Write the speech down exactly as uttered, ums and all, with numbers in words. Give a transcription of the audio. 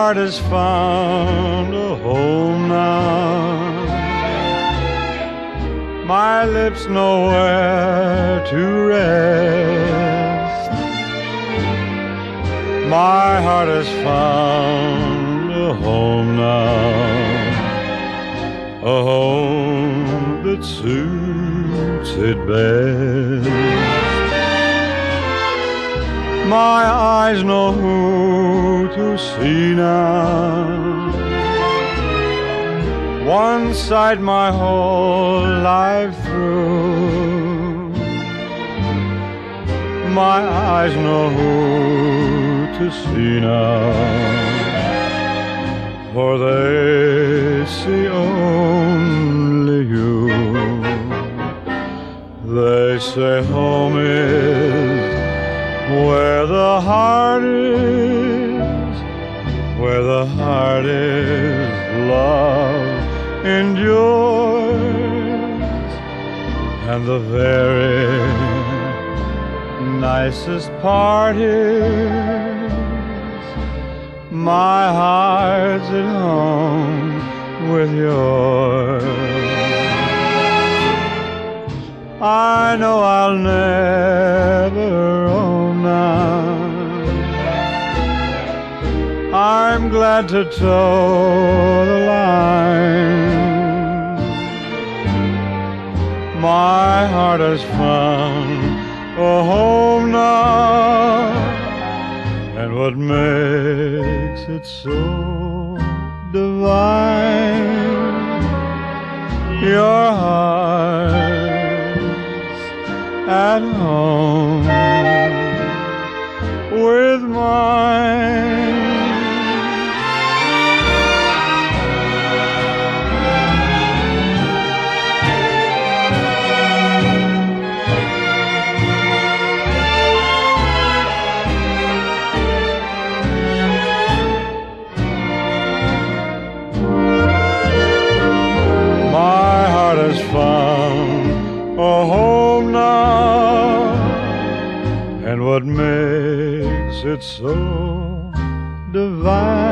heart has found a home now. My lips know where to rest. My heart has found a home now, a home that suits it best. My eyes know who to see now. One sight my whole life through. My eyes know who to see now, for they see only you. They say home is where the heart is, where the heart is, love endures, and the very nicest part is my heart's at home with yours. I know I'll never own now. I'm glad to toe the line. My heart has found a home now, and what makes it so divine, your heart's at home with mine. Has found a home now, and what makes it so divine,